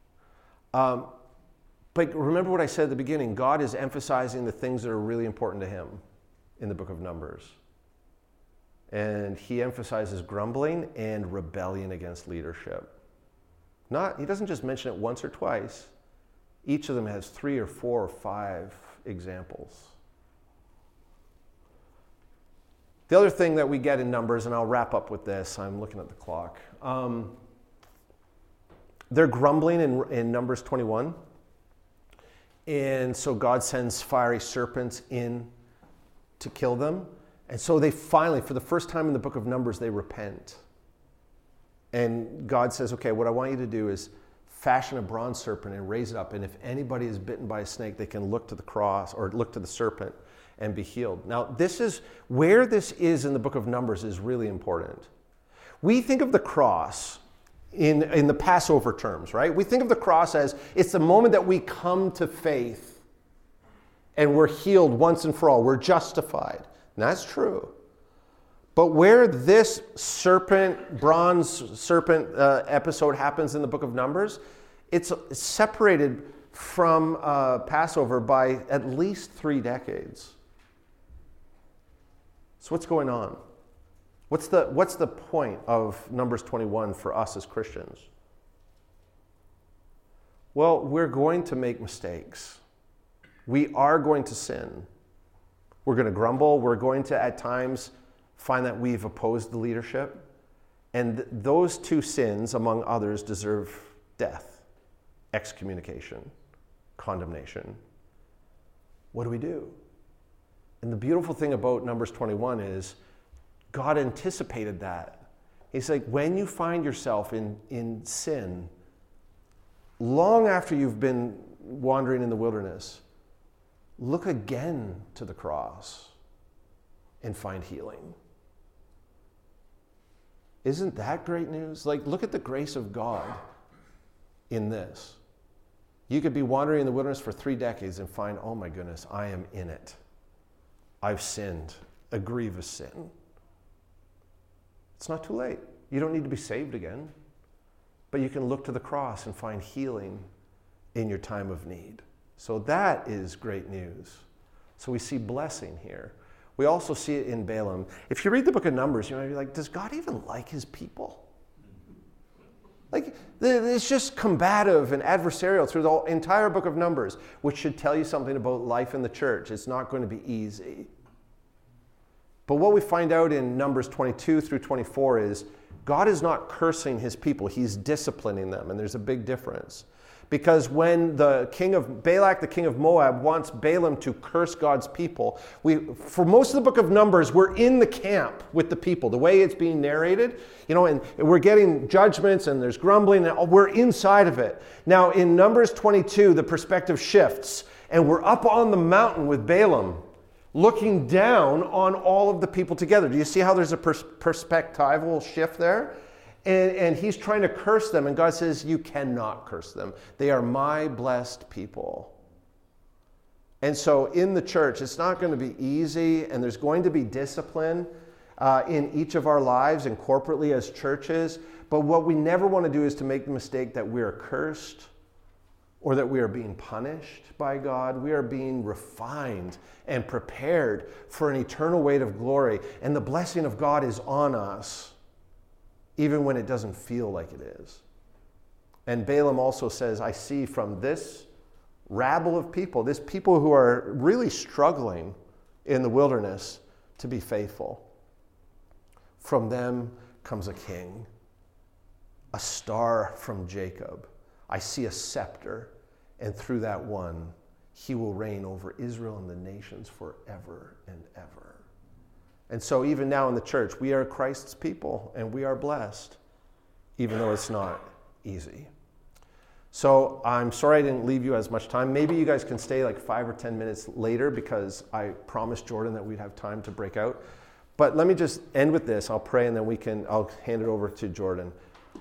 But remember what I said at the beginning. God is emphasizing the things that are really important to him in the book of Numbers. And he emphasizes grumbling and rebellion against leadership. He doesn't just mention it once or twice. Each of them has 3 or 4 or 5 examples. The other thing that we get in Numbers, and I'll wrap up with this, I'm looking at the clock. They're grumbling in Numbers 21. And so God sends fiery serpents in to kill them. And so they finally, for the first time in the book of Numbers, they repent. And God says, okay, what I want you to do is fashion a bronze serpent and raise it up. And if anybody is bitten by a snake, they can look to the cross or look to the serpent and be healed. Now, this is where this is in the book of Numbers is really important. We think of the cross in the Passover terms, right? We think of the cross as it's the moment that we come to faith and we're healed once and for all. We're justified. And that's true. But where this bronze serpent episode happens in the book of Numbers, it's separated from Passover by at least 3 decades. So what's going on? What's the point of Numbers 21 for us as Christians? Well, we're going to make mistakes. We are going to sin. We're going to grumble. We're going to, at times, find that we've opposed the leadership. And those 2 sins, among others, deserve death, excommunication, condemnation. What do? And the beautiful thing about Numbers 21 is God anticipated that. He's like, when you find yourself in sin, long after you've been wandering in the wilderness, look again to the cross and find healing. Isn't that great news? Like, look at the grace of God in this. You could be wandering in the wilderness for 3 decades and find, oh my goodness, I am in it. I've sinned, a grievous sin. It's not too late. You don't need to be saved again. But you can look to the cross and find healing in your time of need. So that is great news. So we see blessing here. We also see it in Balaam. If you read the book of Numbers, you might be like, does God even like his people? Like, it's just combative and adversarial through the entire book of Numbers, which should tell you something about life in the church. It's not going to be easy. But what we find out in Numbers 22 through 24 is God is not cursing his people. He's disciplining them, and there's a big difference. Because when Balak, the king of Moab, wants Balaam to curse God's people, for most of the book of Numbers, we're in the camp with the people. The way it's being narrated, and we're getting judgments and there's grumbling, and we're inside of it. Now, in Numbers 22, the perspective shifts, and we're up on the mountain with Balaam, looking down on all of the people together. Do you see how there's a perspectival shift there? And he's trying to curse them, and God says, you cannot curse them. They are my blessed people. And so in the church, it's not going to be easy, and there's going to be discipline in each of our lives and corporately as churches. But what we never want to do is to make the mistake that we are cursed or that we are being punished by God. We are being refined and prepared for an eternal weight of glory. And the blessing of God is on us, even when it doesn't feel like it is. And Balaam also says, I see from this rabble of people, this people who are really struggling in the wilderness to be faithful. From them comes a king, a star from Jacob. I see a scepter, and through that one, he will reign over Israel and the nations forever and ever. And so even now in the church, we are Christ's people, and we are blessed, even though it's not easy. So I'm sorry I didn't leave you as much time. Maybe you guys can stay like 5 or 10 minutes later, because I promised Jordan that we'd have time to break out. But let me just end with this. I'll pray, and then I'll hand it over to Jordan.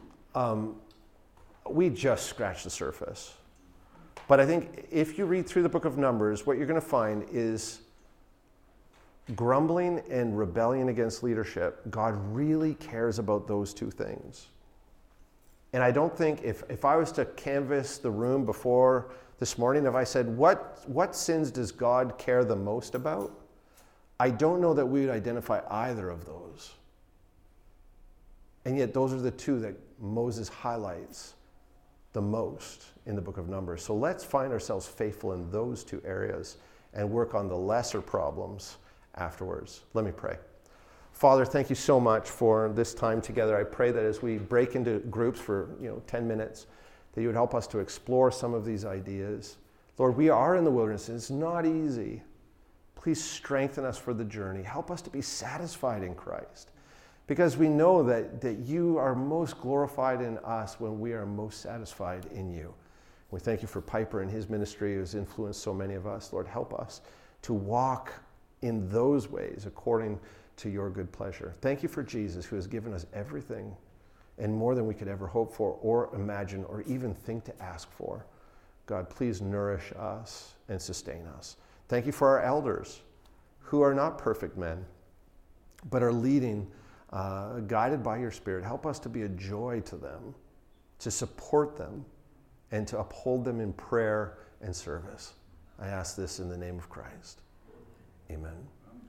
We just scratched the surface. But I think if you read through the book of Numbers, what you're going to find is grumbling and rebellion against leadership. God really cares about those two things. And I don't think if I was to canvass the room before this morning, if I said, what sins does God care the most about? I don't know that we would identify either of those. And yet those are the two that Moses highlights the most in the book of Numbers. So let's find ourselves faithful in those two areas and work on the lesser problems afterwards. Let me pray. Father, thank you so much for this time together. I pray that as we break into groups for 10 minutes, that you would help us to explore some of these ideas. Lord, we are in the wilderness, and it's not easy. Please strengthen us for the journey. Help us to be satisfied in Christ, because we know that you are most glorified in us when we are most satisfied in you. We thank you for Piper and his ministry, who has influenced so many of us. Lord, help us to walk in those ways according to your good pleasure. Thank you for Jesus, who has given us everything and more than we could ever hope for or imagine or even think to ask for. God, please nourish us and sustain us. Thank you for our elders, who are not perfect men, but are leading, guided by your Spirit. Help us to be a joy to them, to support them, and to uphold them in prayer and service. I ask this in the name of Christ. Amen.